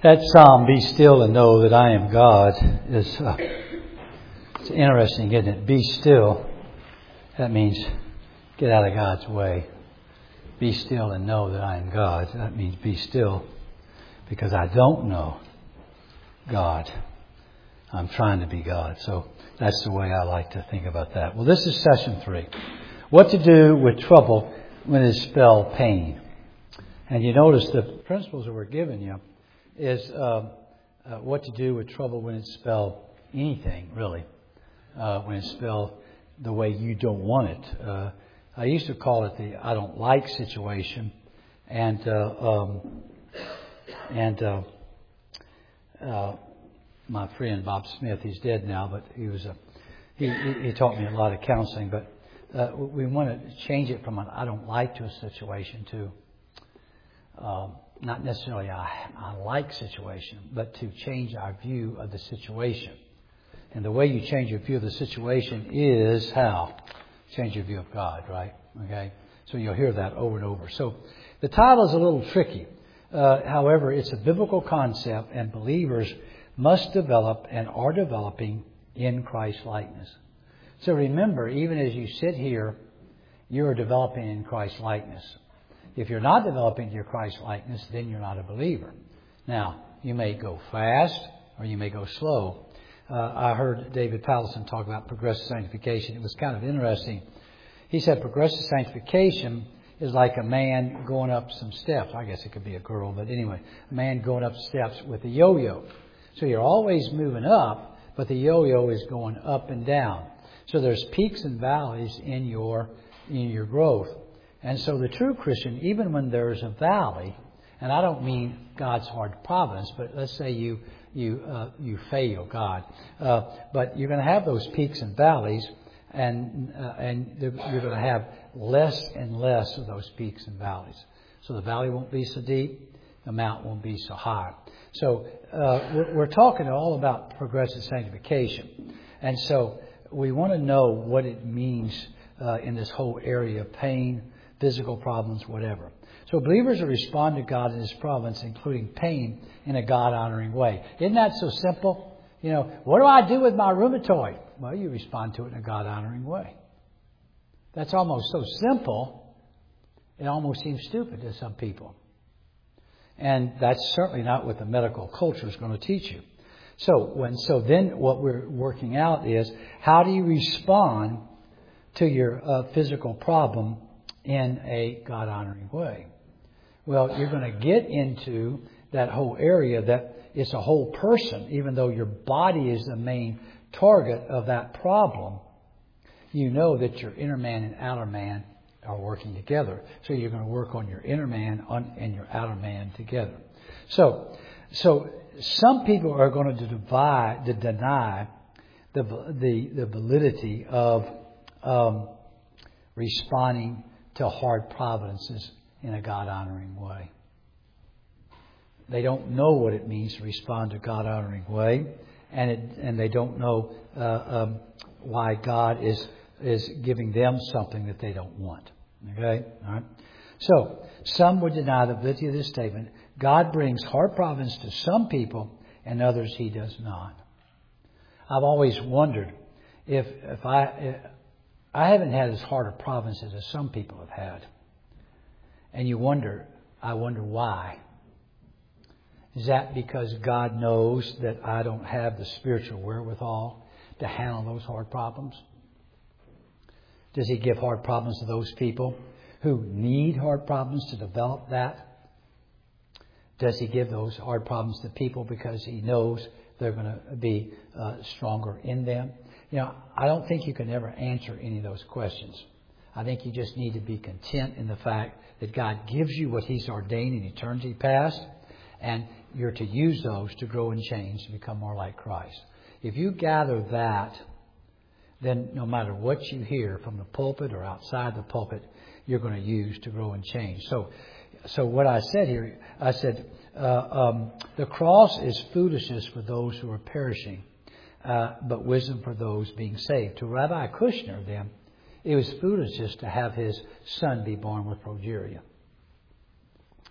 That psalm, "Be still and know that I am God," is it's interesting, isn't it? Be still. That means get out of God's way. Be still and know that I am God. That means be still because I don't know God. I'm trying to be God. So that's the way I like to think about that. Well, this is session 3. What to do with trouble when it's spelled pain. And you notice the principles that we're giving you is what to do with trouble when it's spelled anything, really. When it's spelled the way you don't want it. I used to call it the I don't like situation. And my friend Bob Smith, he's dead now, but he was he taught me a lot of counseling. But we want to change it from an I don't like to a situation to not necessarily I like situation, but to change our view of the situation. And the way you change your view of the situation is how? Change your view of God, right? Okay? So you'll hear that over and over. So the title is a little tricky. However, it's a biblical concept, and believers must develop and are developing in Christ likeness. So remember, even as you sit here, you're developing in Christ likeness. If you're not developing your Christ likeness, then you're not a believer. Now, you may go fast or you may go slow. I heard David Powlison talk about progressive sanctification. It was kind of interesting. He said progressive sanctification is like a man going up some steps. I guess it could be a girl, but anyway, a man going up steps with a yo-yo. So you're always moving up, but the yo-yo is going up and down. So there's peaks and valleys in your growth. And so the true Christian, even when there's a valley, and I don't mean God's hard providence, but let's say you fail God, but you're going to have those peaks and valleys, and you're going to have less and less of those peaks and valleys. So the valley won't be so deep, the mountain won't be so high. So we're talking all about progressive sanctification, and so we want to know what it means in this whole area of pain, physical problems, whatever. So believers will respond to God in His providence, including pain, in a God-honoring way. Isn't that so simple? You know, what do I do with my rheumatoid? Well, you respond to it in a God-honoring way. That's almost so simple, it almost seems stupid to some people. And that's certainly not what the medical culture is going to teach you. So then what we're working out is, how do you respond to your physical problem in a God-honoring way? Well, you're going to get into that whole area that it's a whole person, even though your body is the main target of that problem. You know that your inner man and outer man are working together. So you're going to work on your inner man and your outer man together. So some people are going to deny the validity of responding to hard providences in a God-honoring way. They don't know what it means to respond to God-honoring way, and they don't know why God is giving them something that they don't want. Okay, all right. So some would deny the validity of this statement. God brings hard providence to some people, and others He does not. I've always wondered if I haven't had as hard a provinces as some people have had. And I wonder why. Is that because God knows that I don't have the spiritual wherewithal to handle those hard problems? Does He give hard problems to those people who need hard problems to develop that? Does He give those hard problems to people because He knows they're going to be stronger in them? You know, I don't think you can ever answer any of those questions. I think you just need to be content in the fact that God gives you what He's ordained in eternity past, and you're to use those to grow and change to become more like Christ. If you gather that, then no matter what you hear from the pulpit or outside the pulpit, you're going to use to grow and change. So what I said here, I said, the cross is foolishness for those who are perishing, but wisdom for those being saved. To Rabbi Kushner, then, it was foolishness to have his son be born with progeria.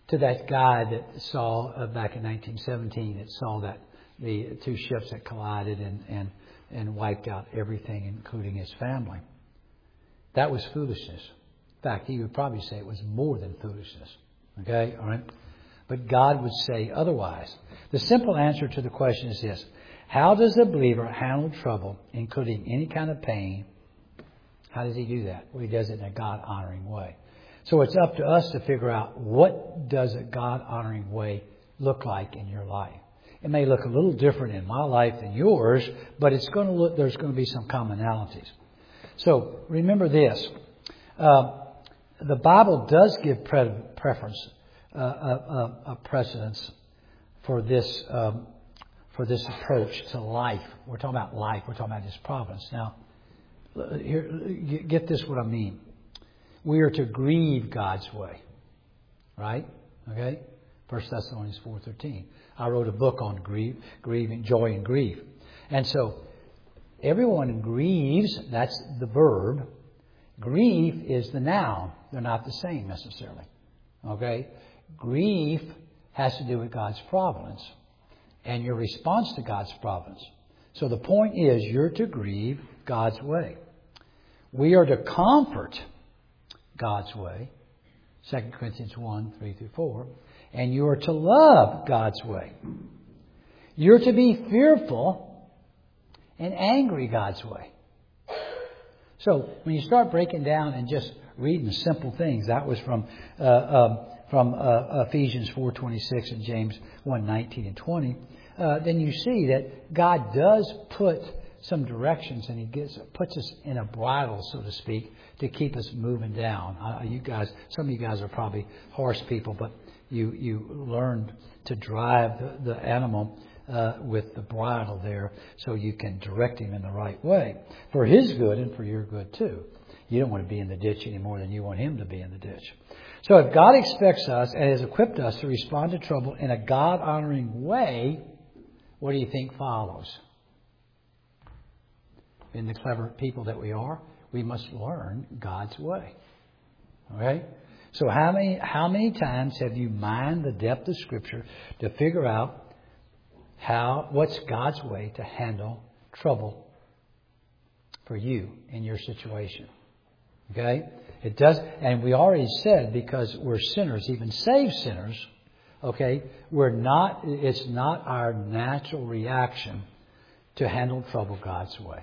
to that guy that saw back in 1917 that saw that the two ships that collided and wiped out everything, including his family. That was foolishness. In fact, he would probably say it was more than foolishness. Okay, all right? But God would say otherwise. The simple answer to the question is this: how does a believer handle trouble, including any kind of pain? How does he do that? Well, he does it in a God-honoring way. So it's up to us to figure out, what does a God-honoring way look like in your life? It may look a little different in my life than yours, but it's going to look, there's going to be some commonalities. So remember this. The Bible does give precedence for this approach to life. We're talking about life. We're talking about His providence. Now, here, get this what I mean. We are to grieve God's way, right? Okay. 1 Thessalonians 4:13. I wrote a book on grieving, joy and grief, and so everyone grieves. That's the verb. Grief is the noun. They're not the same necessarily. Okay? Grief has to do with God's providence and your response to God's providence. So the point is, you're to grieve God's way. We are to comfort God's way. 2 Corinthians 1:3-4. And you are to love God's way. You're to be fearful and angry God's way. So when you start breaking down and just reading simple things, that was from Ephesians 4:26 and James 1:19 and 20. Then you see that God does put some directions, and He puts us in a bridle, so to speak, to keep us moving down. Some of you guys are probably horse people, but you learned to drive the animal with the bridle there, so you can direct him in the right way for his good and for your good too. You don't want to be in the ditch any more than you want him to be in the ditch. So if God expects us and has equipped us to respond to trouble in a God-honoring way, what do you think follows? In the clever people that we are, we must learn God's way. Okay? So how many times have you mined the depth of Scripture to figure out what's God's way to handle trouble for you in your situation? Okay? It does, and we already said, because we're sinners, even saved sinners, okay, it's not our natural reaction to handle trouble God's way.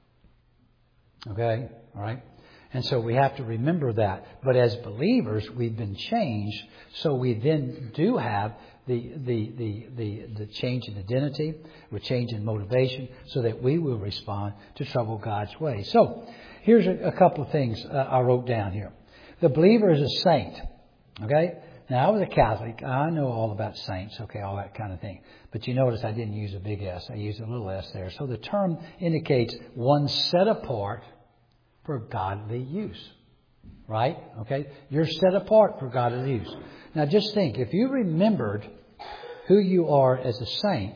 Okay? All right? And so we have to remember that. But as believers, we've been changed, so we then do have the change in identity, we're change in motivation, so that we will respond to trouble God's way. So here's a couple of things I wrote down here. The believer is a saint. Okay? Now, I was a Catholic. I know all about saints, okay, all that kind of thing. But you notice I didn't use a big S. I used a little s there. So the term indicates one set apart for godly use. Right? Okay? You're set apart for godly use. Now, just think, if you remembered who you are as a saint,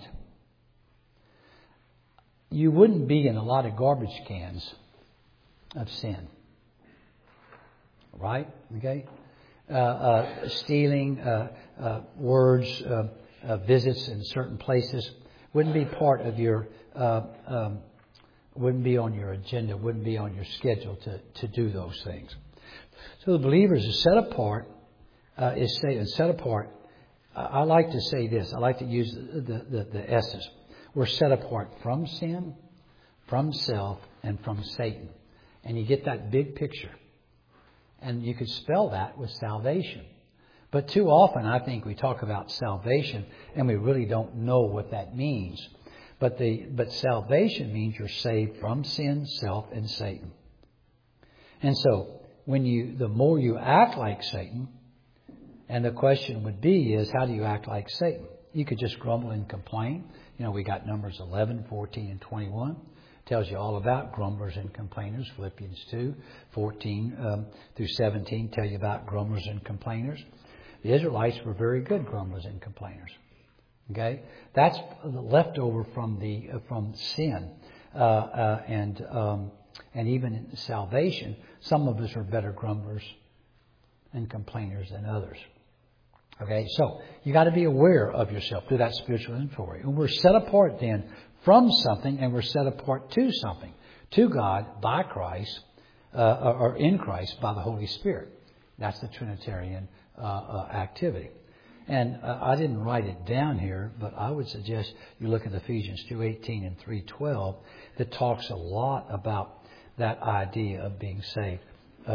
you wouldn't be in a lot of garbage cans of sin. Right? Okay? Stealing, words, visits in certain places wouldn't be part of your, wouldn't be on your agenda, wouldn't be on your schedule to do those things. So the believers are set apart, set apart. I like to say this. I like to use the S's. We're set apart from sin, from self, and from Satan. And you get that big picture. And you could spell that with salvation. But too often, I think we talk about salvation and we really don't know what that means. But salvation means you're saved from sin, self, and Satan. And so, the more you act like Satan, and the question would be is, how do you act like Satan? You could just grumble and complain. We got Numbers 11, 14, and 21. Tells you all about grumblers and complainers. Philippians 2, 14 through 17 tell you about grumblers and complainers. The Israelites were very good grumblers and complainers. Okay, that's the leftover from sin, and even in salvation, some of us are better grumblers and complainers than others. Okay, so you got to be aware of yourself through that spiritual inventory. And we're set apart then from something, and we're set apart to something, to God by Christ, or in Christ by the Holy Spirit. That's the Trinitarian activity. And I didn't write it down here, but I would suggest you look at Ephesians 2:18 and 3:12 that talks a lot about that idea of being saved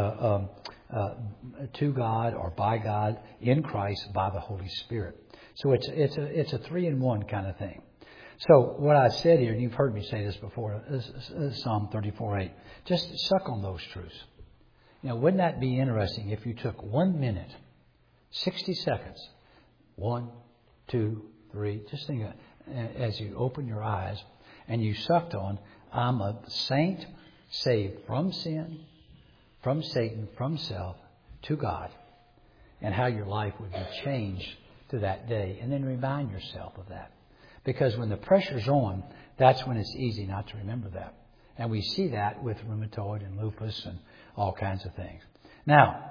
to God or by God in Christ by the Holy Spirit. So it's a 3-in-1 kind of thing. So what I said here, and you've heard me say this before, is Psalm 34:8. Just suck on those truths. You know, wouldn't that be interesting if you took 1 minute, 60 seconds, 1, 2, 3, just think as you open your eyes and you sucked on, I'm a saint saved from sin, from Satan, from self, to God, and how your life would be changed to that day. And then remind yourself of that. Because when the pressure's on, that's when it's easy not to remember that. And we see that with rheumatoid and lupus and all kinds of things. Now,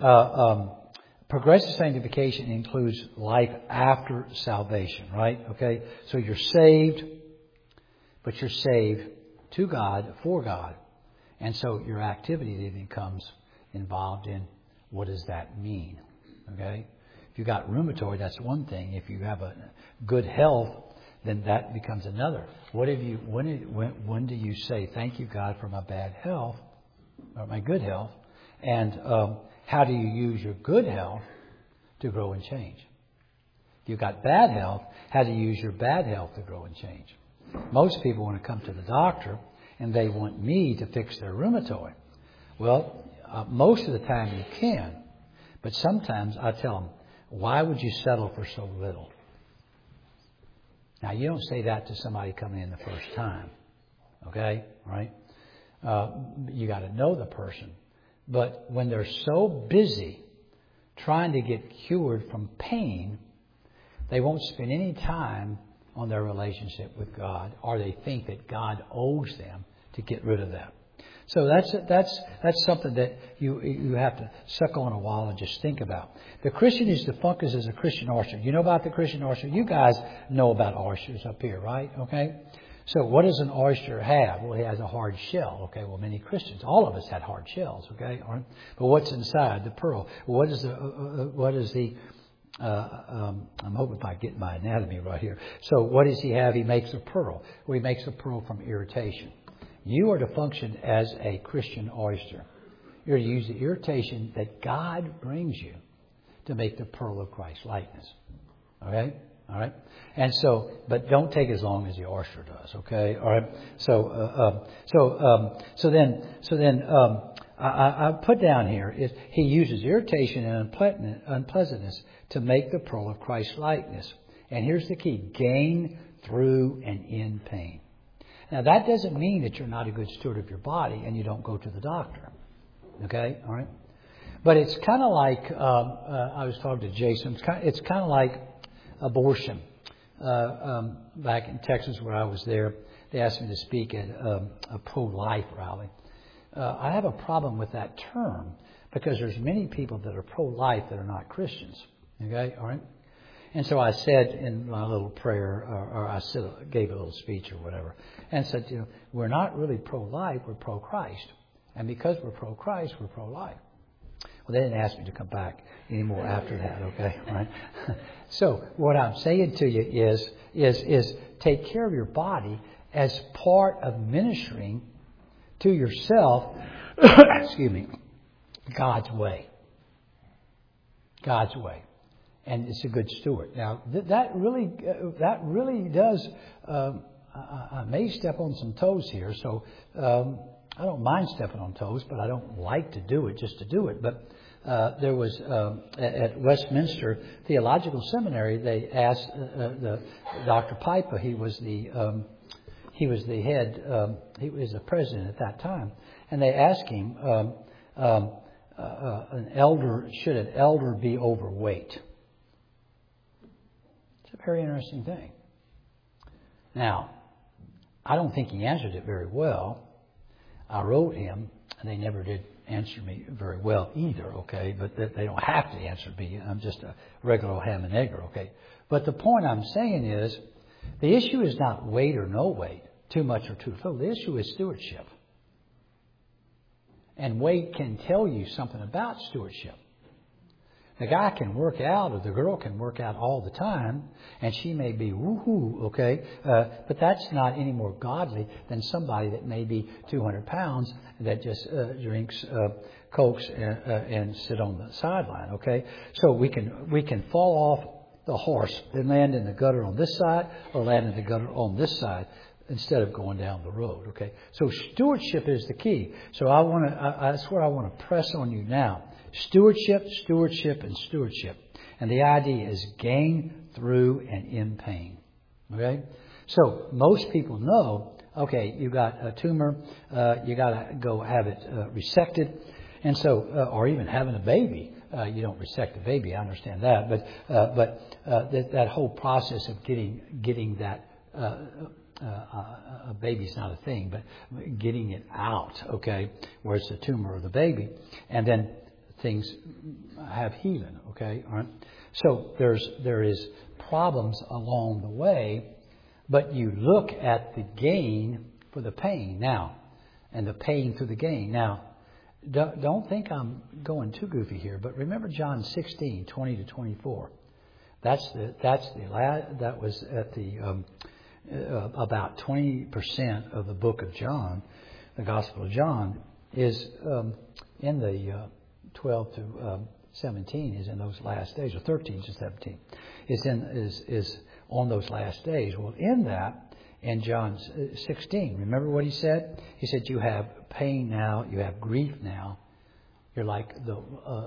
progressive sanctification includes life after salvation, right? Okay, so you're saved, but you're saved to God, for God. And so your activity then becomes involved in what does that mean? Okay? If you got rheumatoid, that's one thing. If you have a good health, then that becomes another. What have you? When do you say, "Thank you, God, for my bad health or my good health"? And how do you use your good health to grow and change? If you've got bad health, how do you use your bad health to grow and change? Most people want to come to the doctor and they want me to fix their rheumatoid. Well, most of the time you can. But sometimes I tell them, why would you settle for so little? Now, you don't say that to somebody coming in the first time. Okay? Right? You got to know the person. But when they're so busy trying to get cured from pain, they won't spend any time on their relationship with God, or they think that God owes them to get rid of that. So that's something that you have to suck on a while and just think about. The Christian is defunct as a Christian oyster. You know about the Christian oyster? You guys know about oysters up here, right? Okay. So what does an oyster have? Well, it has a hard shell. Okay. Well, many Christians, all of us had hard shells. Okay. All right? But what's inside the pearl? What is the I'm hoping if I get my anatomy right here. So what does he have? He makes a pearl. Well, he makes a pearl from irritation. You are to function as a Christian oyster. You're to use the irritation that God brings you to make the pearl of Christ's likeness. Okay? All right? And so, but don't take as long as the oyster does. Okay? All right? So then I put down here is he uses irritation and unpleasantness to make the pearl of Christ's likeness. And here's the key: gain through and in pain. Now, that doesn't mean that you're not a good steward of your body and you don't go to the doctor. Okay? All right? But it's kind of like, I was talking to Jason, it's kind of like abortion. Back in Texas where I was there, they asked me to speak at a pro-life rally. I have a problem with that term because there's many people that are pro-life that are not Christians. Okay? All right? And so I said in my little prayer, or I gave a little speech or whatever, and said, we're not really pro-life, we're pro-Christ. And because we're pro-Christ, we're pro-life. Well, they didn't ask me to come back anymore after that, okay? All right? So what I'm saying to you is take care of your body as part of ministering to yourself, excuse me, God's way. God's way. And it's a good steward. Now, that really does, I may step on some toes here, so I don't mind stepping on toes, but I don't like to do it just to do it. But there was, at Westminster Theological Seminary, they asked Dr. Piper, he was the head, he was the president at that time, and they asked him, should an elder be overweight? It's a very interesting thing. Now, I don't think he answered it very well. I wrote him, and they never did answer me very well either, okay? But they don't have to answer me. I'm just a regular old ham and egger, okay? But the point I'm saying is, the issue is not weight or no weight, too much or too little. The issue is stewardship. And weight can tell you something about stewardship. The guy can work out, or the girl can work out all the time, and she may be woohoo, okay? But that's not any more godly than somebody that may be 200 pounds that just drinks Cokes and sit on the sideline, okay? So we can fall off the horse and land in the gutter on this side, or land in the gutter on this side, instead of going down the road, okay? So stewardship is the key. So that's where I want to press on you now. Stewardship, stewardship, and stewardship. And the idea is gain through and in pain. Okay? So most people know, okay, you got a tumor, you got to go have it resected. And so, or even having a baby. You don't resect a baby, I understand that. But that whole process of getting that a baby's not a thing, but getting it out, okay, where it's the tumor of the baby. And then things have healing, okay? All right? So there is problems along the way, but you look at the gain for the pain now, and the pain through the gain. Now, don't think I'm going too goofy here, but remember John 16, 20 to 24. That was at the about 20% of the book of John, the Gospel of John, is in the 12 to 17 is in those last days, or 13 to 17 is on those last days. Well, in that, in John 16, remember what he said? He said, "You have pain now, you have grief now. You're like the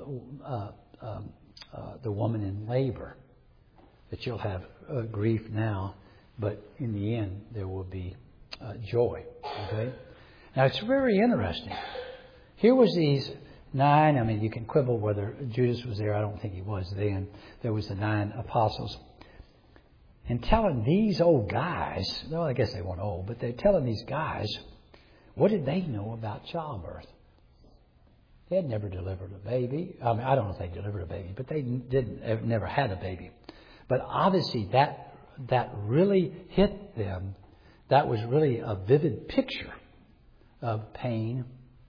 woman in labor, that you'll have grief now, but in the end there will be joy." Okay. Now it's very interesting. Here was these 9, I mean, you can quibble whether Judas was there. I don't think he was then. There was the 9 apostles. And telling these old guys, well, I guess they weren't old, but they're telling these guys, what did they know about childbirth? They had never delivered a baby. I mean, I don't know if they delivered a baby, but they never had a baby. But obviously that really hit them. That was really a vivid picture of pain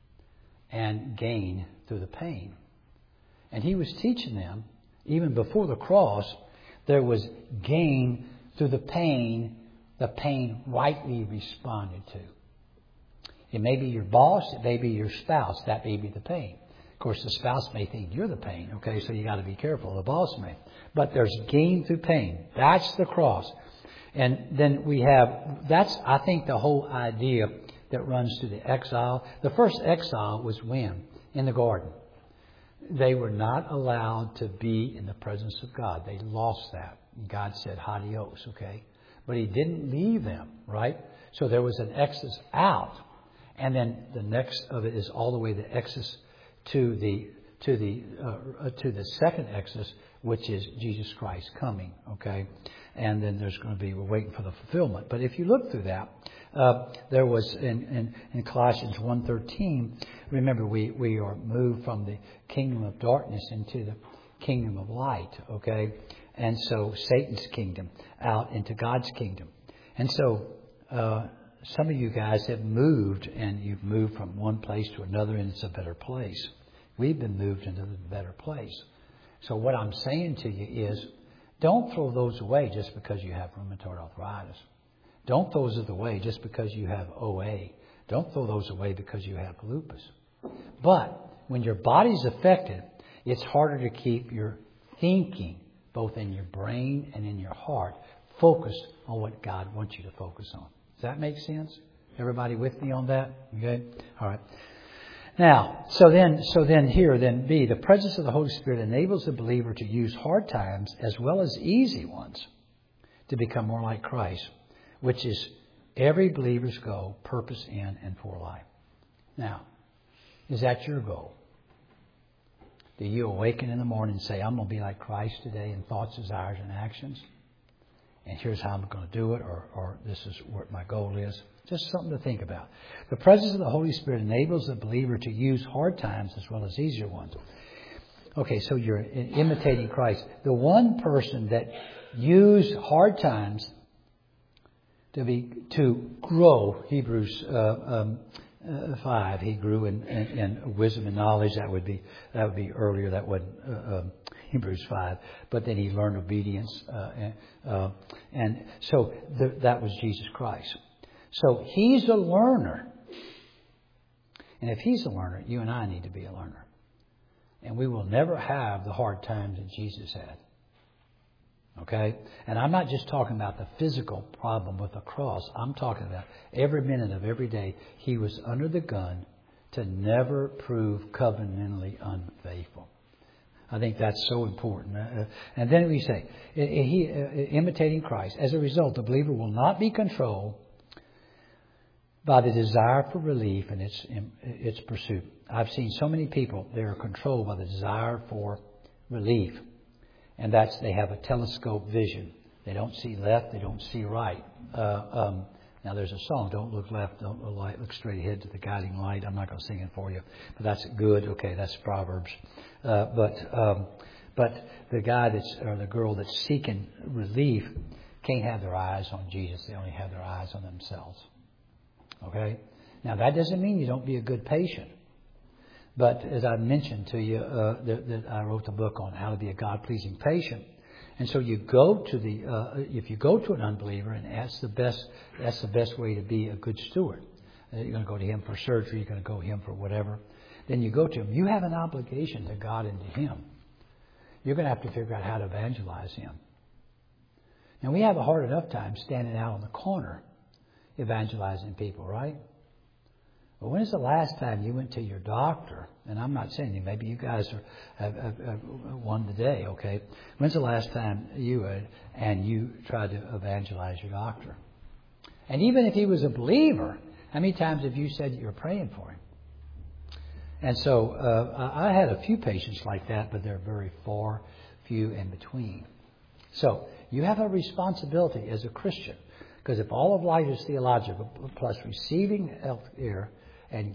and gain through the pain. And he was teaching them, even before the cross, there was gain through the pain rightly responded to. It may be your boss, it may be your spouse, that may be the pain. Of course, the spouse may think you're the pain, okay, so you got to be careful. The boss may. But there's gain through pain. That's the cross. And then we have, that's, I think, the whole idea that runs to the exile. The first exile was when? In the garden. They were not allowed to be in the presence of God. They lost that. God said, adios, okay? But He didn't leave them, right? So there was an exodus out. And then the next of it is all the way the exodus to the second exodus, which is Jesus Christ coming, okay? And then there's going to be, we're waiting for the fulfillment. But if you look through that, there was in Colossians 1:13, remember we are moved from the kingdom of darkness into the kingdom of light, okay? And so Satan's kingdom out into God's kingdom. And so some of you guys have moved, and you've moved from one place to another, and it's a better place. We've been moved into the better place. So what I'm saying to you is, don't throw those away just because you have rheumatoid arthritis. Don't throw those away just because you have OA. Don't throw those away because you have lupus. But when your body's affected, it's harder to keep your thinking, both in your brain and in your heart, focused on what God wants you to focus on. Does that make sense? Everybody with me on that? Okay? All right. Now, so then here, B, the presence of the Holy Spirit enables the believer to use hard times as well as easy ones to become more like Christ, which is every believer's goal, purpose in and for life. Now, is that your goal? Do you awaken in the morning and say, I'm going to be like Christ today in thoughts, desires, and actions? and here's how I'm going to do it, or this is what my goal is. Just something to think about. The presence of the Holy Spirit enables the believer to use hard times as well as easier ones. Okay, so you're imitating Christ. The one person that used hard times to grow, Hebrews 5, he grew in wisdom and knowledge. That would be earlier. That wasn't Hebrews 5. But then he learned obedience, and so that was Jesus Christ. So he's a learner, and if he's a learner, you and I need to be a learner, and we will never have the hard times that Jesus had. Okay? And I'm not just talking about the physical problem with the cross. I'm talking about every minute of every day he was under the gun to never prove covenantally unfaithful. I think that's so important. And then we say, imitating Christ. As a result, the believer will not be controlled by the desire for relief and its pursuit. I've seen so many people, they're controlled by the desire for relief. And that's, they have a telescope vision. They don't see left, they don't see right. Now there's a song, don't look left, don't look right, look straight ahead to the guiding light. I'm not going to sing it for you, but that's good. Okay, that's Proverbs. But the guy or the girl that's seeking relief can't have their eyes on Jesus. They only have their eyes on themselves. Okay? Now that doesn't mean you don't be a good patient. But as I mentioned to you, that I wrote the book on how to be a God-pleasing patient. And so you go to if you go to an unbeliever, and that's the best way to be a good steward. You're going to go to him for surgery, you're going to go to him for whatever. Then you go to him. You have an obligation to God and to him. You're going to have to figure out how to evangelize him. Now we have a hard enough time standing out on the corner evangelizing people, right? But when is the last time you went to your doctor? And I'm not saying you, maybe you guys have one today, okay? When's the last time you tried to evangelize your doctor? And even if he was a believer, how many times have you said you were praying for him? And so I had a few patients like that, but they're very few in between. So you have a responsibility as a Christian, because if all of life is theological, plus receiving health care and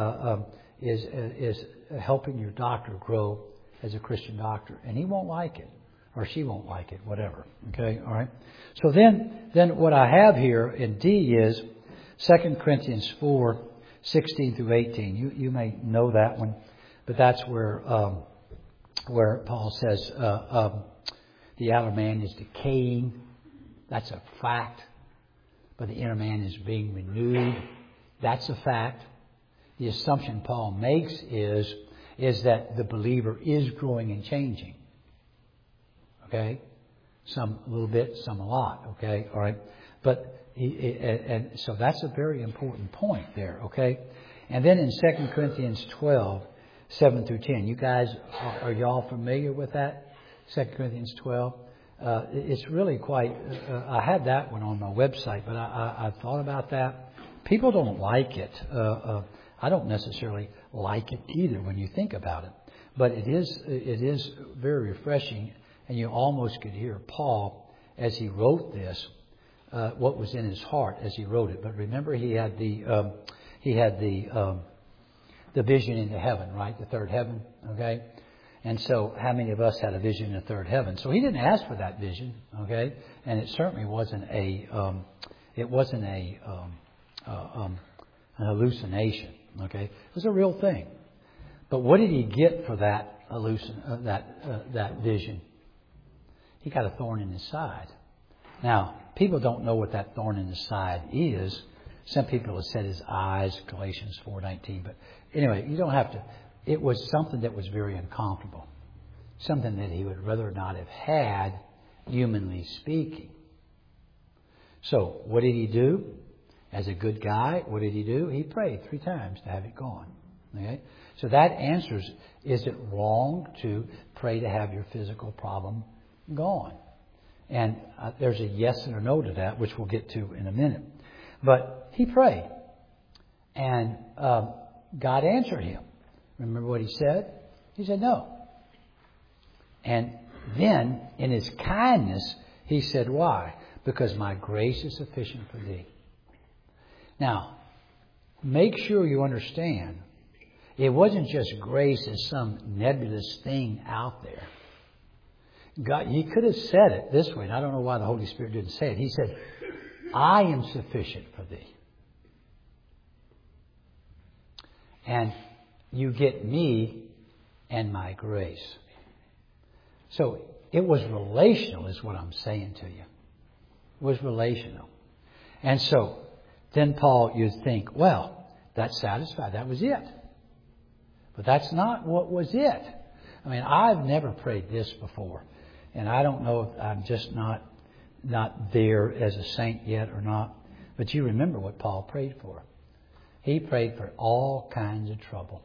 is helping your doctor grow as a Christian doctor, and he won't like it, or she won't like it, whatever. Okay, all right. So then what I have here in D is 2 Corinthians 4:16 through 18. You may know that one, but that's where Paul says the outer man is decaying. That's a fact. But the inner man is being renewed. That's a fact. The assumption Paul makes is that the believer is growing and changing. Okay? Some a little bit, some a lot. Okay? All right? But and so that's a very important point there. Okay? And then in 2 Corinthians 12:7 through 10, you guys, are y'all familiar with that? 2 Corinthians 12. It's really quite, I had that one on my website, but I thought about that. People don't like it. I don't necessarily like it either when you think about it. But it is very refreshing, and you almost could hear Paul as he wrote this, what was in his heart as he wrote it. But remember, he had the vision into heaven, right? The third heaven, okay? And so how many of us had a vision in the third heaven? So he didn't ask for that vision, okay? And it certainly wasn't an hallucination, okay? It was a real thing. But what did he get for that that vision? He got a thorn in his side. Now, people don't know what that thorn in his side is. Some people have said his eyes, Galatians 4:19. But anyway, you don't have to. It was something that was very uncomfortable. Something that he would rather not have had, humanly speaking. So, what did he do? As a good guy, what did he do? He prayed 3 times to have it gone. Okay? So that answers, is it wrong to pray to have your physical problem gone? And there's a yes and a no to that, which we'll get to in a minute. But he prayed. And God answered him. Remember what he said? He said no. And then, in his kindness, he said why. because my grace is sufficient for thee. Now, make sure you understand, it wasn't just grace as some nebulous thing out there. God, He could have said it this way, and I don't know why the Holy Spirit didn't say it. He said, I am sufficient for thee. And you get me and my grace. So it was relational is what I'm saying to you. It was relational. And so then Paul, you'd think, well, that's satisfied. That was it. But that's not what was it. I mean, I've never prayed this before. And I don't know if I'm just not there as a saint yet or not. But you remember what Paul prayed for. He prayed for all kinds of trouble.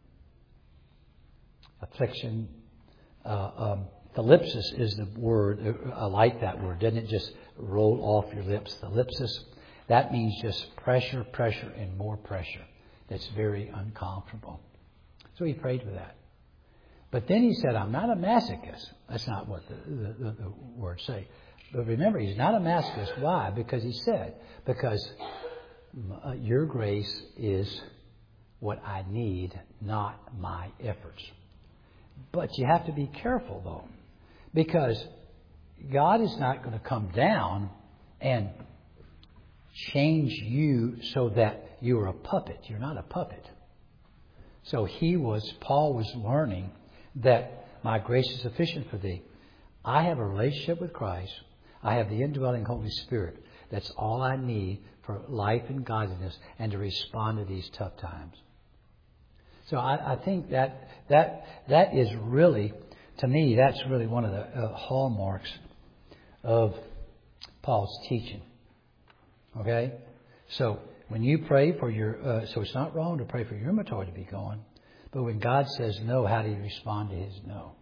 Affliction. Thalipsis is the word. I like that word. Doesn't it just roll off your lips? Thalipsis. That means just pressure, and more pressure. That's very uncomfortable. So he prayed for that. But then he said, I'm not a masochist. That's not what the words say. But remember, he's not a masochist. Why? Because he said, because your grace is what I need, not my efforts. But you have to be careful, though, because God is not going to come down and change you so that you're a puppet. You're not a puppet. So Paul was learning that my grace is sufficient for thee. I have a relationship with Christ. I have the indwelling Holy Spirit. That's all I need for life and godliness and to respond to these tough times. So I think that is really, to me, that's really one of the hallmarks of Paul's teaching. Okay? So when you pray for your, so it's not wrong to pray for your rheumatoid to be gone, but when God says no, how do you respond to His no?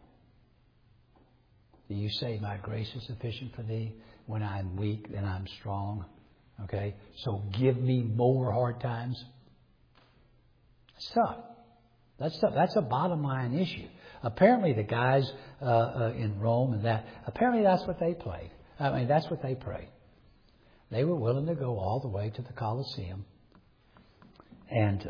Do you say, my grace is sufficient for thee? When I'm weak, then I'm strong. Okay? So give me more hard times. That's tough. That's tough. That's a bottom line issue. Apparently the guys in Rome and that, apparently that's what they played. I mean, that's what they prayed. They were willing to go all the way to the Colosseum and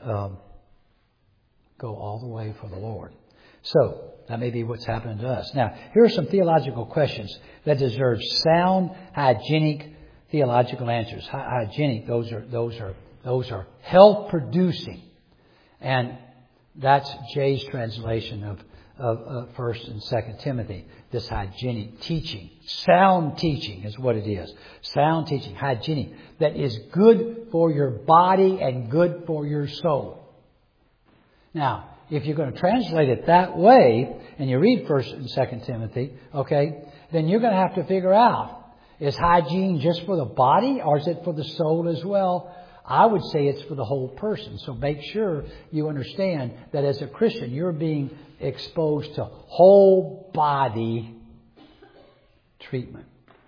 go all the way for the Lord. So that may be what's happening to us. Now, here are some theological questions that deserve sound, hygienic theological answers. Hygienic, those are health producing, and that's Jay's translation of 1st and 2nd Timothy. This hygienic teaching, sound teaching is what it is. Sound teaching, hygienic, that is good for your body and good for your soul. Now, if you're going to translate it that way, and you read 1st and 2nd Timothy, okay, then you're going to have to figure out, is hygiene just for the body or is it for the soul as well? I would say it's for the whole person. So make sure you understand that as a Christian, you're being exposed to whole body treatment.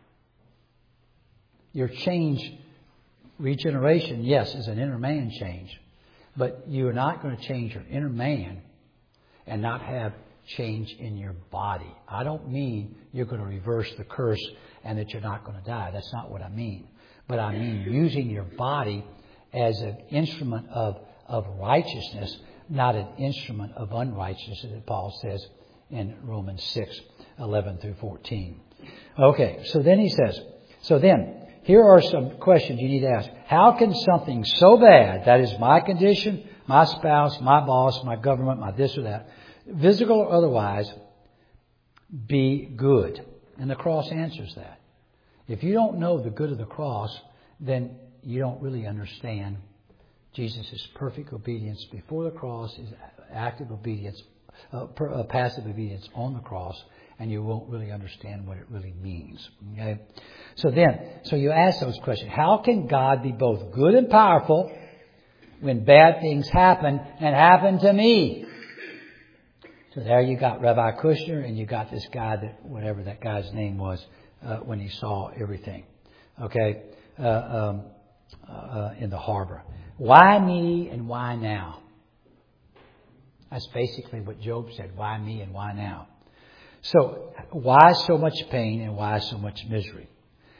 Your change, regeneration, yes, is an inner man change. But you're not going to change your inner man and not have change in your body. I don't mean you're going to reverse the curse and that you're not going to die. That's not what I mean. But I mean using your body as an instrument of righteousness, not an instrument of unrighteousness, as Paul says in Romans 6:11 through 14. Okay, so then he says, here are some questions you need to ask. How can something so bad, that is my condition, my spouse, my boss, my government, my this or that, physical or otherwise, be good? And the cross answers that. If you don't know the good of the cross, then you don't really understand Jesus' perfect obedience before the cross, His active obedience, passive obedience on the cross, and you won't really understand what it really means. Okay? So you ask those questions. How can God be both good and powerful when bad things happen and happen to me? So there you got Rabbi Kushner and you got this guy, that whatever that guy's name was, when he saw everything. Okay? In the harbor. Why me and why now? That's basically what Job said. Why me and why now? So why so much pain and why so much misery?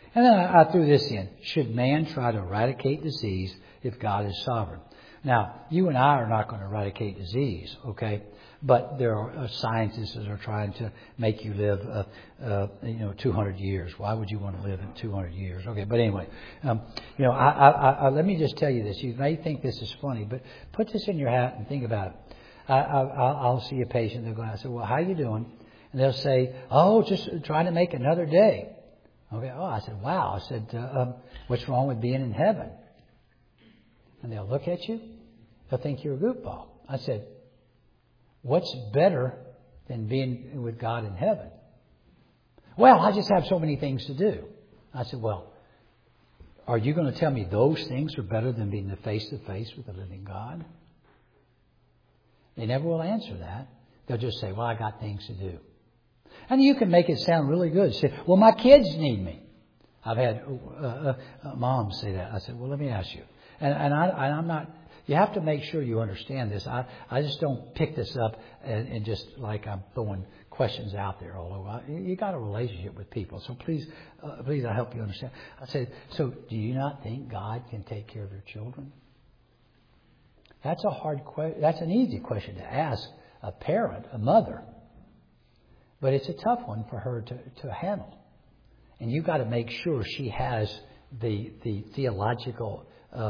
And then I threw this in. Should man try to eradicate disease if God is sovereign? Now, you and I are not going to eradicate disease, okay? But there are scientists that are trying to make you live, 200 years. Why would you want to live in 200 years? Okay, but anyway, let me just tell you this. You may think this is funny, but put this in your hat and think about it. I'll see a patient. They'll go, I say, well, how you doing? And they'll say, oh, just trying to make another day. Okay. Oh, I said, wow. I said, what's wrong with being in heaven? And they'll look at you. They'll think you're a goofball. I said, what's better than being with God in heaven? Well, I just have so many things to do. I said, well, are you going to tell me those things are better than being face to face with the living God? They never will answer that. They'll just say, well, I got things to do. And you can make it sound really good. Say, well, my kids need me. I've had moms say that. I said, well, let me ask you. And I'm not, you have to make sure you understand this. I just don't pick this up and just like I'm throwing questions out there all over. You got a relationship with people. So please, I help you understand. I said, so do you not think God can take care of your children? That's a hard question. That's an easy question to ask a parent, a mother. But it's a tough one for her to handle. And you've got to make sure she has the theological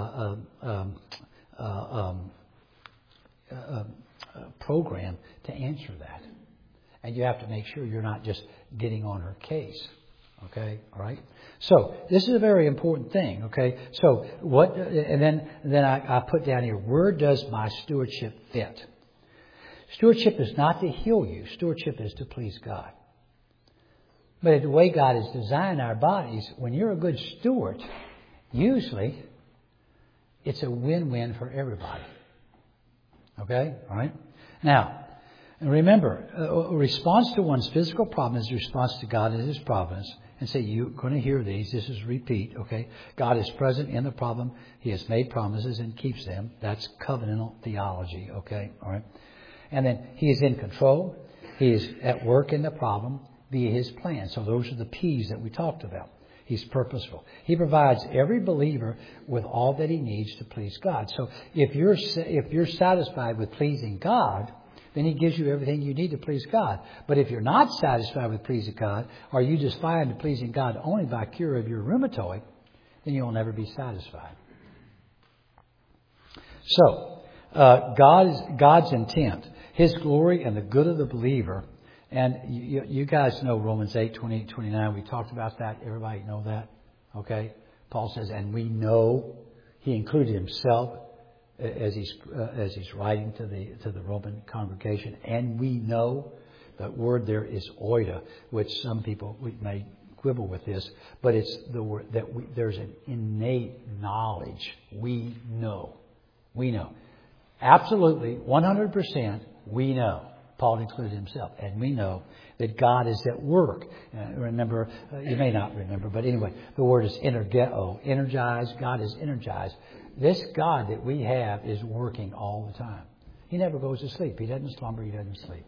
program to answer that. And you have to make sure you're not just getting on her case. Okay, all right. So this is a very important thing. Okay, so what? And then I put down here, where does my stewardship fit? Stewardship is not to heal you. Stewardship is to please God. But the way God has designed our bodies, when you're a good steward, usually it's a win-win for everybody. Okay, all right. Now, remember, a response to one's physical problem is a response to God and His providence. And say, you're going to hear these. This is repeat, okay? God is present in the problem. He has made promises and keeps them. That's covenantal theology, okay? All right. And then He is in control. He is at work in the problem via His plan. So those are the P's that we talked about. He's purposeful. He provides every believer with all that he needs to please God. So if you're satisfied with pleasing God, then He gives you everything you need to please God. But if you're not satisfied with pleasing God, or you just find pleasing God only by cure of your rheumatoid, then you'll never be satisfied. So, God's intent, His glory and the good of the believer. And you guys know Romans 8, 28, 29. We talked about that. Everybody know that? Okay? Paul says, and we know, he included himself as he's writing to the Roman congregation, and we know, that word there is oida, which some people may quibble with this, but it's the word that there's an innate knowledge. We know. Absolutely, 100%, we know. Paul included himself, and we know that God is at work. Remember, you may not remember, but anyway, the word is energeo, energized. God is energized. This God that we have is working all the time. He never goes to sleep. He doesn't slumber. He doesn't sleep.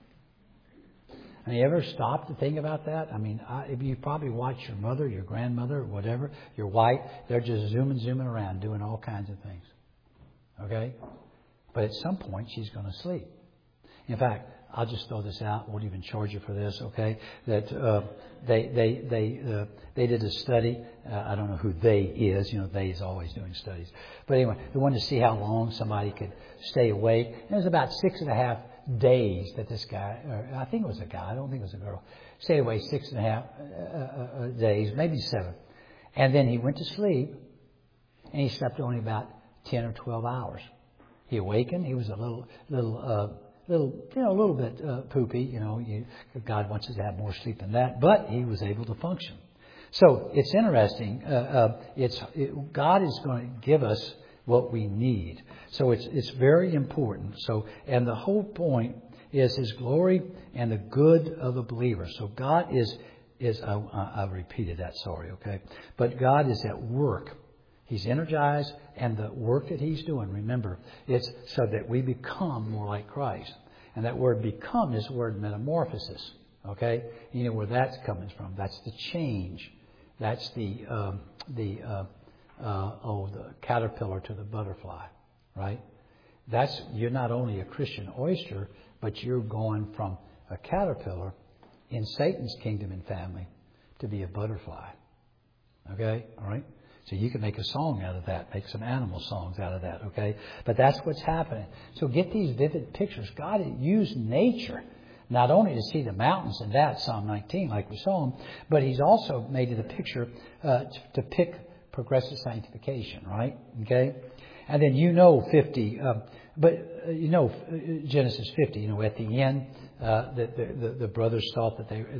I mean, you ever stop to think about that? I mean, if you probably watch your mother, your grandmother, or whatever, your wife, they're just zooming around doing all kinds of things. Okay? But at some point, she's going to sleep. In fact, I'll just throw this out. Won't even charge you for this, okay? That they did a study. I don't know who they is. You know, they is always doing studies. But anyway, they wanted to see how long somebody could stay awake. And it was about 6.5 days that this guy, or I think it was a guy, I don't think it was a girl, stayed awake 6.5 days, maybe 7. And then he went to sleep, and he slept only about 10 or 12 hours. He awakened. He was a little bit poopy. God wants us to have more sleep than that, but he was able to function. So it's interesting. God is going to give us what we need. So it's very important. So, and the whole point is His glory and the good of the believer. So God is I repeated that. Sorry. Okay, but God is at work. He's energized, and the work that He's doing, remember, it's so that we become more like Christ. And that word become is the word metamorphosis. Okay? You know where that's coming from. That's the change That's the caterpillar to the butterfly, right? You're not only a Christian oyster, but you're going from a caterpillar in Satan's kingdom and family to be a butterfly. Okay? All right? So you can make a song out of that, make some animal songs out of that, okay? But that's what's happening. So get these vivid pictures. God used nature not only to see the mountains and that, Psalm 19, like we saw them, but He's also made it a picture to pick progressive sanctification, right? Okay? And then 50, Genesis 50, at the end, the brothers thought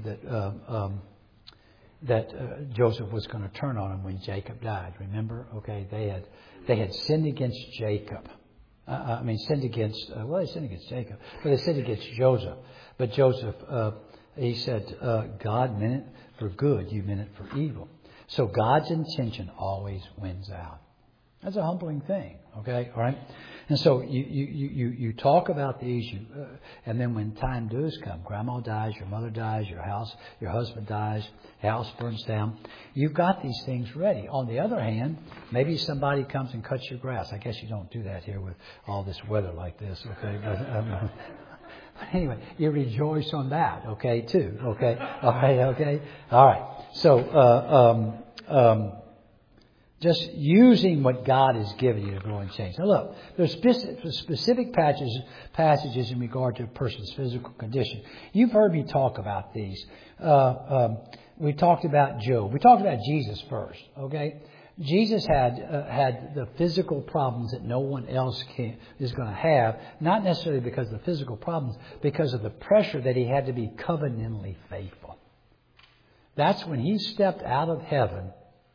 that Joseph was going to turn on him when Jacob died. Remember? Okay, they had sinned against Jacob. Sinned against Jacob, but they sinned against Joseph. But Joseph, he said, God meant it for good, you meant it for evil. So God's intention always wins out. That's a humbling thing, okay? All right? And so you talk about these, and then when time does come, grandma dies, your mother dies, your husband dies, house burns down, you've got these things ready. On the other hand, maybe somebody comes and cuts your grass. I guess you don't do that here with all this weather like this, okay? But anyway, you rejoice on that, okay, too, okay? All right, okay? All right. So, just using what God has given you to grow and change. Now look, there's specific passages in regard to a person's physical condition. You've heard me talk about these. We talked about Job. We talked about Jesus first, okay? Jesus had the physical problems that no one else is going to have, not necessarily because of the physical problems, because of the pressure that He had to be covenantally faithful. That's when He stepped out of heaven.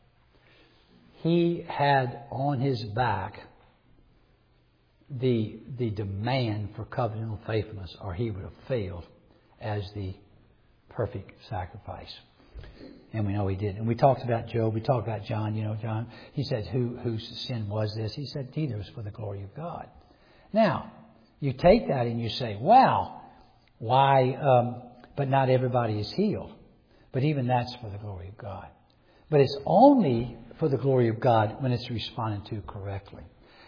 He had on His back the demand for covenantal faithfulness, or He would have failed as the perfect sacrifice. And we know He did. And we talked about Job. We talked about John. John, he said, whose sin was this? He said, neither was for the glory of God. Now, you take that and you say, wow, why, but not everybody is healed. But even that's for the glory of God. But it's only for the glory of God when it's responded to correctly.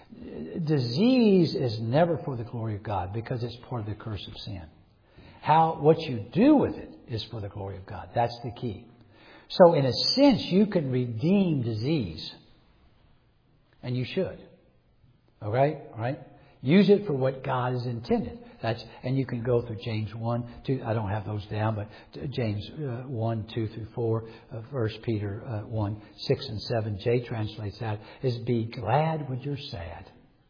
Disease is never for the glory of God because it's part of the curse of sin. What you do with it is for the glory of God. That's the key. So in a sense, you can redeem disease. And you should. Okay? All right? Use it for what God has intended. And you can go through James 1, 2. I don't have those down, but James 1, 2 through 4, 1 Peter 1, 6 and 7. Jay translates that as be glad when you're sad.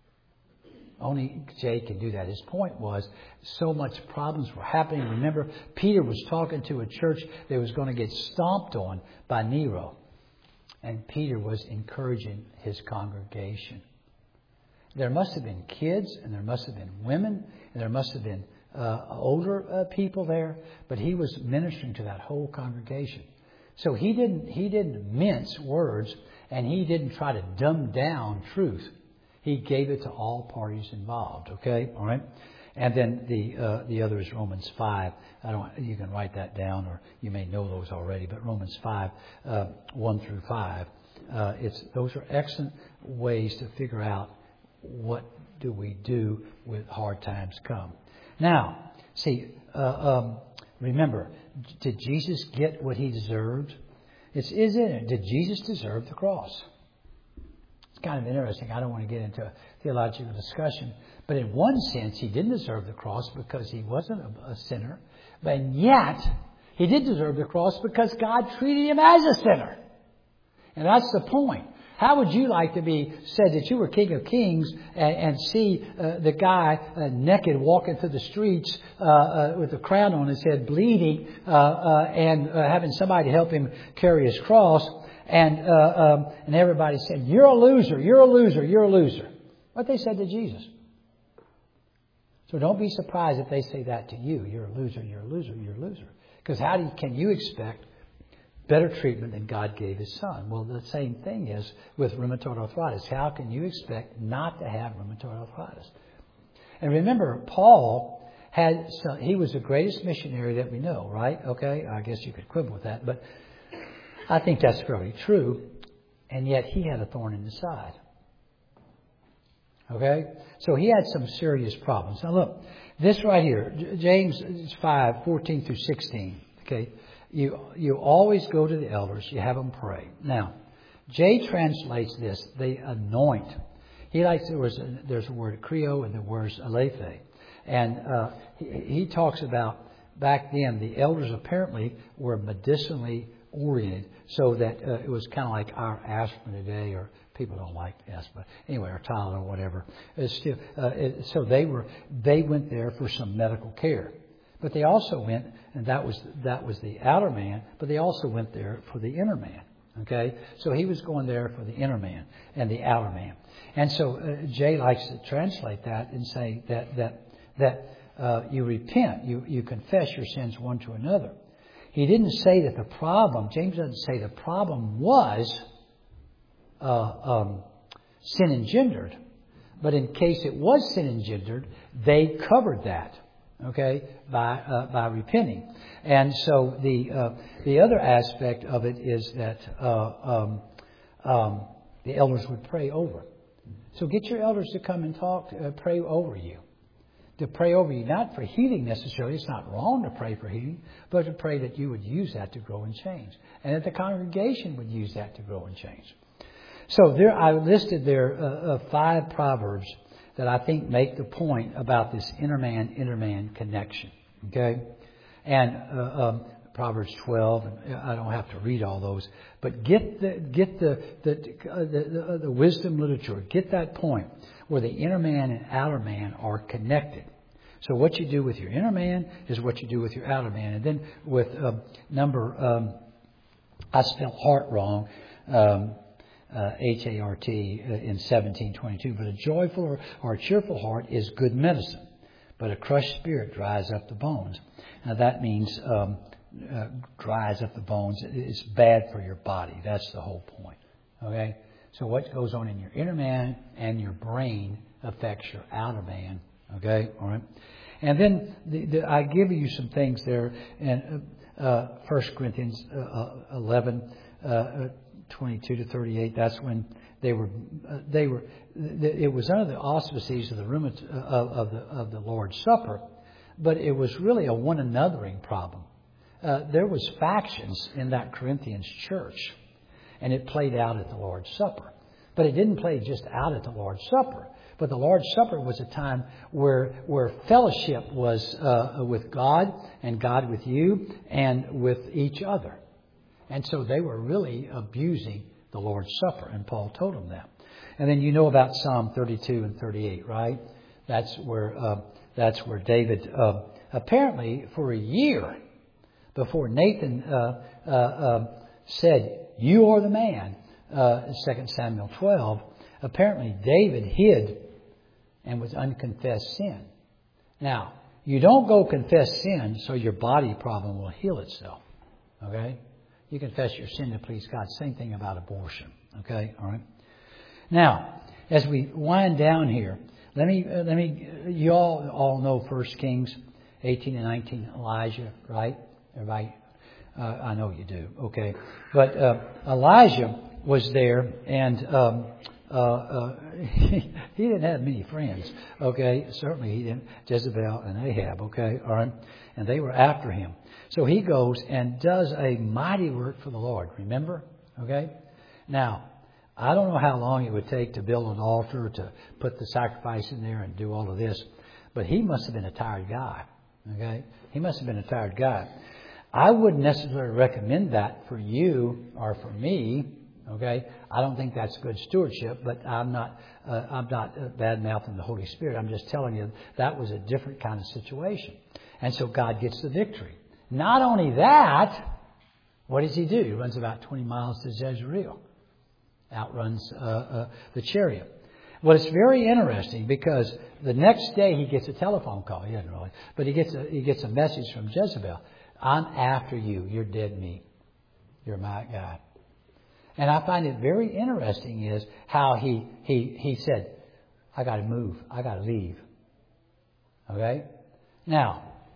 Only Jay can do that. His point was so much problems were happening. Remember, Peter was talking to a church that was going to get stomped on by Nero. And Peter was encouraging his congregation. There must have been kids, and there must have been women, and there must have been older people there, but he was ministering to that whole congregation. So he didn't mince words, and he didn't try to dumb down truth. He gave it to all parties involved. Okay, all right. And then the other is Romans 5. You can write that down, or you may know those already. But Romans 5, 1 through 5. Those are excellent ways to figure out what do we do when hard times come. Now, see, remember, did Jesus get what He deserved? Did Jesus deserve the cross? It's kind of interesting. I don't want to get into a theological discussion. But in one sense, He didn't deserve the cross because He wasn't a sinner. But yet, He did deserve the cross because God treated Him as a sinner. And that's the point. How would you like to be said that you were King of Kings and see the guy naked walking through the streets with a crown on his head, bleeding, and having somebody help him carry his cross, and everybody said, "You're a loser, you're a loser, you're a loser." What they said to Jesus. So don't be surprised if they say that to you. You're a loser, you're a loser, you're a loser. Because can you expect better treatment than God gave His Son? Well, the same thing is with rheumatoid arthritis. How can you expect not to have rheumatoid arthritis? And remember, Paul he was the greatest missionary that we know, right? Okay, I guess you could quibble with that, but I think that's fairly true. And yet he had a thorn in the side. Okay? So he had some serious problems. Now look, this right here, James 5:14 through 16. Okay? You always go to the elders. You have them pray. Now, Jay translates this. They anoint. He likes, there's a word Creo and the word Alephe. And he talks about back then the elders apparently were medicinally oriented, so that it was kind of like our aspirin today, or people don't like aspirin anyway, or Tylenol or whatever. It's still, so they went there for some medical care, but they also went, and that was the outer man, but they also went there for the inner man. Okay, so he was going there for the inner man and the outer man, and so Jay likes to translate that and say that you repent, you confess your sins one to another. He didn't say that the problem, James doesn't say the problem was sin engendered. But in case it was sin engendered, they covered that, okay, by repenting. And so the other aspect of it is that the elders would pray over. So get your elders to come and pray over you. To pray over you, not for healing necessarily. It's not wrong to pray for healing, but to pray that you would use that to grow and change, and that the congregation would use that to grow and change. So there, I listed there 5 proverbs that I think make the point about this inner man connection. Okay, and Proverbs 12. And I don't have to read all those, but get the wisdom literature. Get that point where the inner man and outer man are connected. So what you do with your inner man is what you do with your outer man. And then with I spelled heart wrong, H-A-R-T in 17:22. But a joyful or a cheerful heart is good medicine, but a crushed spirit dries up the bones. Now that means dries up the bones. It's bad for your body. That's the whole point. Okay? So what goes on in your inner man and your brain affects your outer man. Okay? All right? And then I give you some things there in 1 Corinthians 11, 22 to 38. That's when they were. It was under the auspices of the Lord's Supper, but it was really a one anothering problem. There was factions in that Corinthians church, and it played out at the Lord's Supper. But it didn't play just out at the Lord's Supper. But the Lord's Supper was a time where fellowship was with God, and God with you, and with each other. And so they were really abusing the Lord's Supper, and Paul told them that. And then you know about Psalm 32 and 38, right? That's where David apparently for a year before Nathan said, "You are the man," 2 Samuel 12, apparently David hid and was unconfessed sin. Now, you don't go confess sin so your body problem will heal itself. Okay? You confess your sin to please God. Same thing about abortion. Okay? All right? Now, as we wind down here, let me you all know 1 Kings 18 and 19, Elijah, right? Everybody, I know you do. Okay. But Elijah was there, and he didn't have many friends. Okay. Certainly he didn't. Jezebel and Ahab. Okay. All right. And they were after him. So he goes and does a mighty work for the Lord. Remember? Okay. Now, I don't know how long it would take to build an altar, to put the sacrifice in there and do all of this, but he must have been a tired guy. Okay. He must have been a tired guy. I wouldn't necessarily recommend that for you or for me. Okay, I don't think that's good stewardship, but I'm not bad mouthing the Holy Spirit. I'm just telling you that was a different kind of situation, and so God gets the victory. Not only that, what does he do? He runs about 20 miles to Jezreel, outruns the chariot. Well, it's very interesting because the next day he gets a telephone call. He doesn't really, but he gets a message from Jezebel. "I'm after you. You're dead meat. You're my guy." And I find it very interesting is how he said, "I got to move. I got to leave." Okay? Now,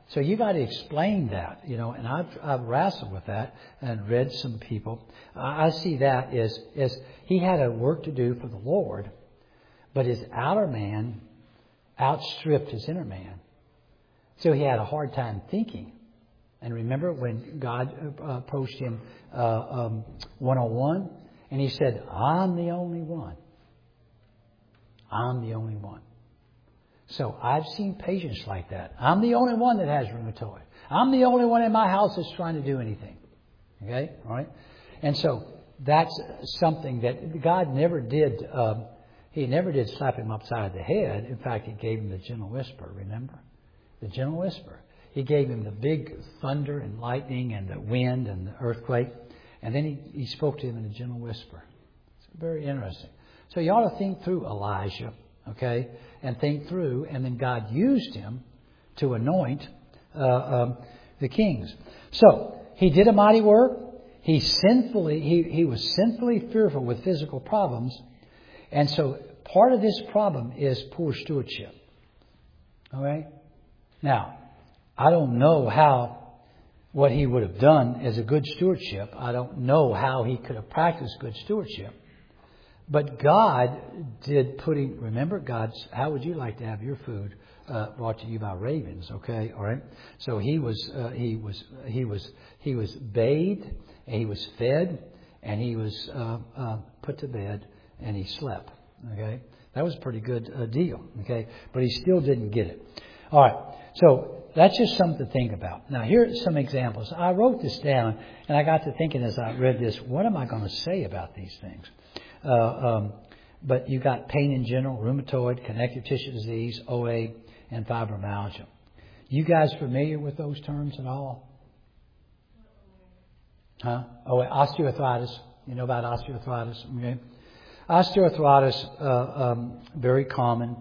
So you got to explain that, and I've wrestled with that and read some people. I see that as he had a work to do for the Lord, but his outer man outstripped his inner man. So he had a hard time thinking. And remember when God approached him one-on-one, and he said, I'm the only one. I'm the only one. So I've seen patients like that. I'm the only one that has rheumatoid. I'm the only one in my house that's trying to do anything. Okay? All right? And so that's something that God never did. He never did slap him upside the head. In fact, he gave him the gentle whisper, remember? The gentle whisper. He gave him the big thunder and lightning and the wind and the earthquake. And then he spoke to him in a gentle whisper. It's very interesting. So you ought to think through Elijah, okay, and think through. And then God used him to anoint the kings. So he did a mighty work. He was sinfully fearful with physical problems. And so part of this problem is poor stewardship. All right? Now, I don't know what he would have done as a good stewardship. I don't know how he could have practiced good stewardship. But God did put him, remember, how would you like to have your food brought to you by ravens? Okay, all right. So he was bathed, and he was fed, and he was put to bed, and he slept. Okay, that was a pretty good deal. Okay, but he still didn't get it. All right. So that's just something to think about. Now, here are some examples. I wrote this down, and I got to thinking as I read this, what am I going to say about these things? But you got pain in general, rheumatoid, connective tissue disease, OA, and fibromyalgia. You guys familiar with those terms at all? Huh? OA, osteoarthritis. You know about osteoarthritis? Okay. Osteoarthritis, very common.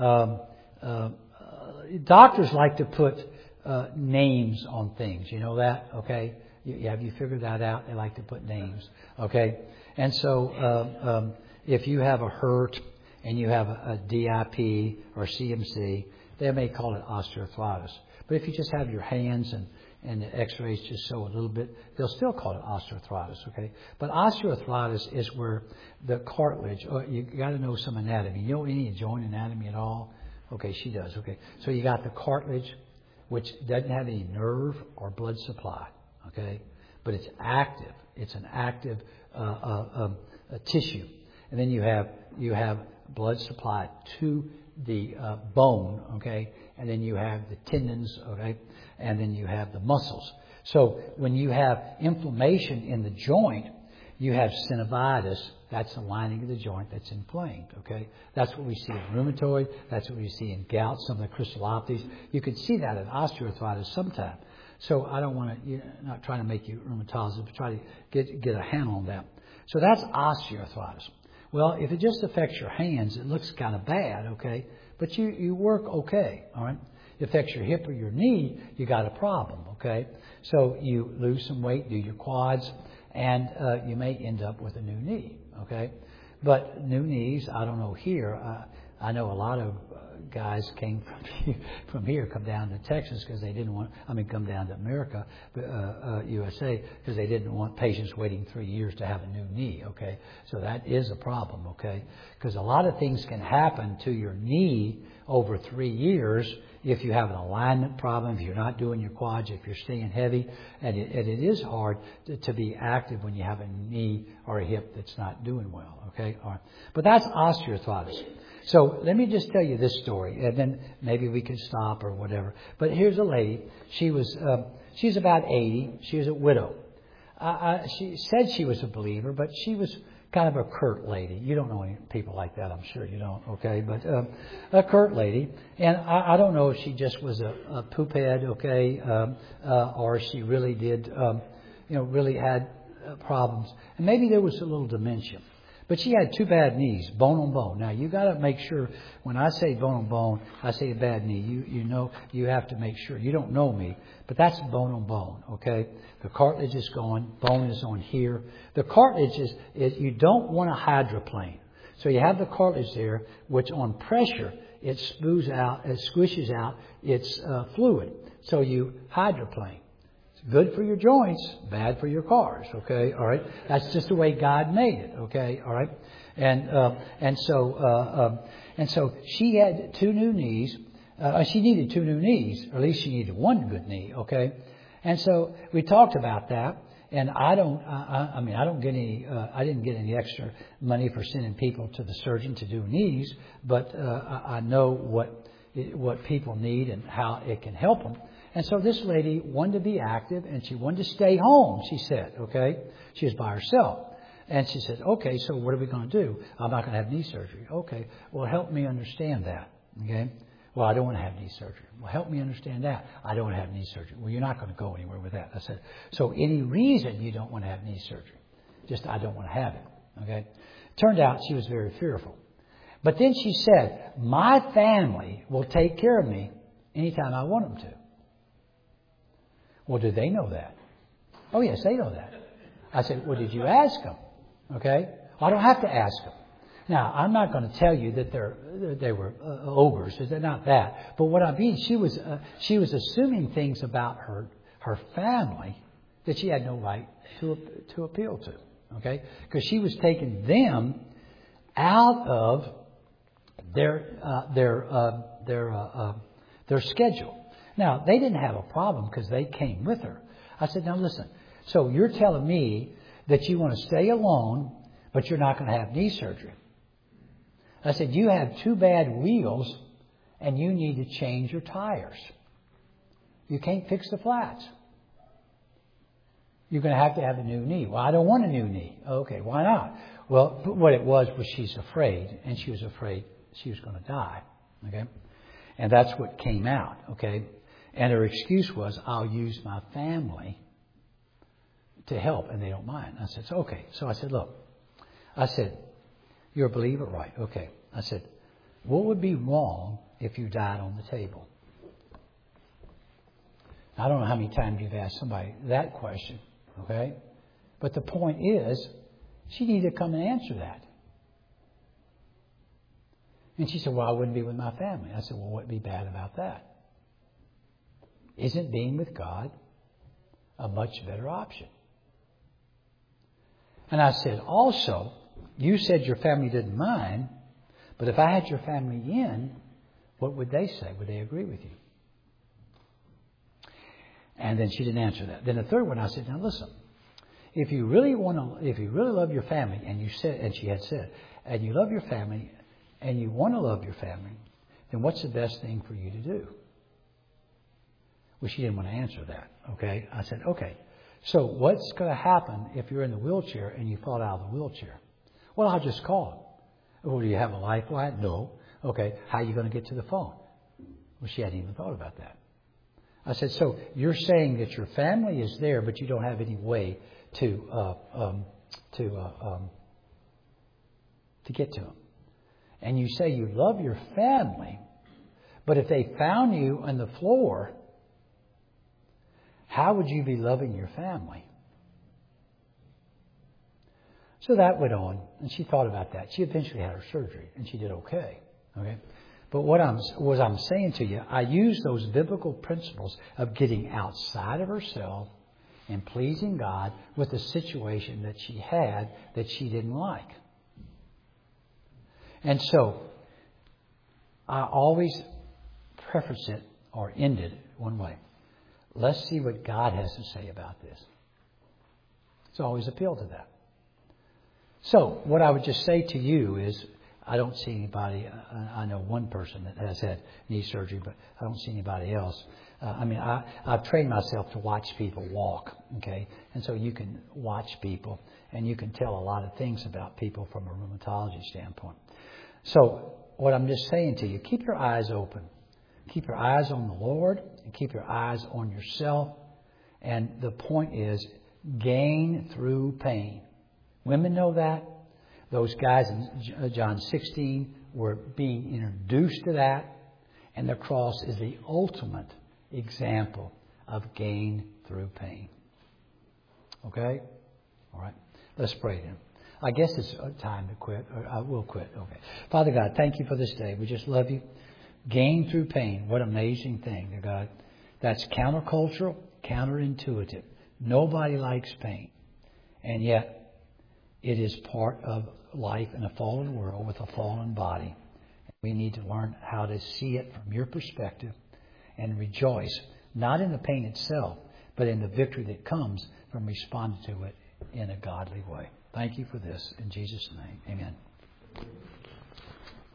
Doctors like to put names on things. You know that? Okay. Have you figured that out? They like to put names. Okay. And so if you have a hurt and you have a DIP or CMC, they may call it osteoarthritis. But if you just have your hands and the x-rays just show a little bit, they'll still call it osteoarthritis. Okay. But osteoarthritis is where the cartilage, you got to know some anatomy. You know any joint anatomy at all? Okay, she does. Okay. So you got the cartilage, which doesn't have any nerve or blood supply. Okay. But it's active. It's an active tissue. And then you have blood supply to the bone. Okay. And then you have the tendons. Okay. And then you have the muscles. So when you have inflammation in the joint, you have synovitis. That's the lining of the joint that's inflamed. Okay, that's what we see in rheumatoid. That's what we see in gout. Some of the crystallopathies. You can see that in osteoarthritis sometimes. So I don't want to, not trying to make you rheumatologist, but try to get a handle on that. So that's osteoarthritis. Well, if it just affects your hands, it looks kind of bad. Okay, but you work okay. All right. It affects your hip or your knee, you got a problem. Okay, so you lose some weight, do your quads, and you may end up with a new knee. Okay, but new knees, I don't know here. I know a lot of guys came from here, come down to Texas because they didn't want. Come down to America, USA, because they didn't want patients waiting 3 years to have a new knee. Okay, so that is a problem. Okay, because a lot of things can happen to your knee over 3 years if you have an alignment problem, if you're not doing your quads, if you're staying heavy, and it is hard to be active when you have a knee or a hip that's not doing well. Okay, all right, but that's osteoarthritis. So let me just tell you this story, and then maybe we can stop or whatever. But here's a lady. She's about 80. She was a widow. She said she was a believer, but she was kind of a curt lady. You don't know any people like that, I'm sure you don't. Okay, but a curt lady, and I don't know if she just was a poophead, okay, or she really did, really had problems, and maybe there was a little dementia. But she had two bad knees, bone on bone. Now, you got to make sure, when I say bone on bone, I say a bad knee. You know, you have to make sure. You don't know me, but that's bone on bone, okay? The cartilage is gone. Bone is on here. The cartilage is you don't want a hydroplane. So you have the cartilage there, which on pressure, it squishes out its fluid. So you hydroplane. It's good for your joints, bad for your cars. Okay, all right. That's just the way God made it. Okay, all right. And so she had 2 new knees. She needed 2 new knees, or at least she needed 1 good knee. Okay, and so we talked about that. And I didn't get any extra money for sending people to the surgeon to do knees, but I know what people need and how it can help them. And so this lady wanted to be active, and she wanted to stay home, she said, okay? She was by herself. And she said, okay, so what are we going to do? I'm not going to have knee surgery. Okay, well, help me understand that, okay? Well, I don't want to have knee surgery. Well, help me understand that. I don't want to have knee surgery. Well, you're not going to go anywhere with that. I said, so any reason you don't want to have knee surgery? Just, I don't want to have it, okay? Turned out she was very fearful. But then she said, my family will take care of me anytime I want them to. Well, do they know that? Oh, yes, they know that. I said, well, did you ask them? Okay? Well, I don't have to ask them. Now, I'm not going to tell you that they were ogres. They're not that. But what I mean, she was assuming things about her family that she had no right to appeal to. Okay? Because she was taking them out of their schedule. Now, they didn't have a problem because they came with her. I said, now listen, so you're telling me that you want to stay alone, but you're not going to have knee surgery. I said, you have 2 bad wheels and you need to change your tires. You can't fix the flats. You're going to have a new knee. Well, I don't want a new knee. Okay, why not? Well, what it was she's afraid, and she was afraid she was going to die. Okay? And that's what came out. Okay? And her excuse was, I'll use my family to help, and they don't mind. I said, okay. So I said, look. I said, you're a believer? Right. Okay. I said, what would be wrong if you died on the table? I don't know how many times you've asked somebody that question. Okay? But the point is, she needed to come and answer that. And she said, well, I wouldn't be with my family. I said, well, what'd be bad about that? Isn't being with God a much better option? And I said, also, you said your family didn't mind, but if I had your family in, what would they say? Would they agree with you? And then she didn't answer that. Then the third one, I said, now listen, if you really love your family, and she had said, and you love your family, and you want to love your family, then what's the best thing for you to do? Well, she didn't want to answer that. Okay. I said, okay. So what's going to happen if you're in the wheelchair and you fall out of the wheelchair? Well, I'll just call them. Well, do you have a lifeline? No. Okay. How are you going to get to the phone? Well, she hadn't even thought about that. I said, so you're saying that your family is there, but you don't have any way to get to them. And you say you love your family, but if they found you on the floor, how would you be loving your family? So that went on, and she thought about that. She eventually had her surgery, and she did okay. Okay, but what I'm saying to you, I use those biblical principles of getting outside of herself and pleasing God with the situation that she had that she didn't like. And so I always preface it or end it one way. Let's see what God has to say about this. It's always appeal to that. So what I would just say to you is, I don't see anybody, I know one person that has had knee surgery, but I don't see anybody else. I've trained myself to watch people walk, okay? And so you can watch people, and you can tell a lot of things about people from a rheumatology standpoint. So what I'm just saying to you, keep your eyes open. Keep your eyes on the Lord, and keep your eyes on yourself. And the point is, gain through pain. Women know that. Those guys in John 16 were being introduced to that. And the cross is the ultimate example of gain through pain. Okay? All right. Let's pray then. I guess it's time to quit. Or I will quit. Okay. Father God, thank you for this day. We just love you. Gain through pain. What an amazing thing, dear God, That's countercultural, counterintuitive. Nobody likes pain. And yet, it is part of life in a fallen world with a fallen body. We need to learn how to see it from your perspective and rejoice, not in the pain itself, but in the victory that comes from responding to it in a godly way. Thank you for this. In Jesus' name, amen.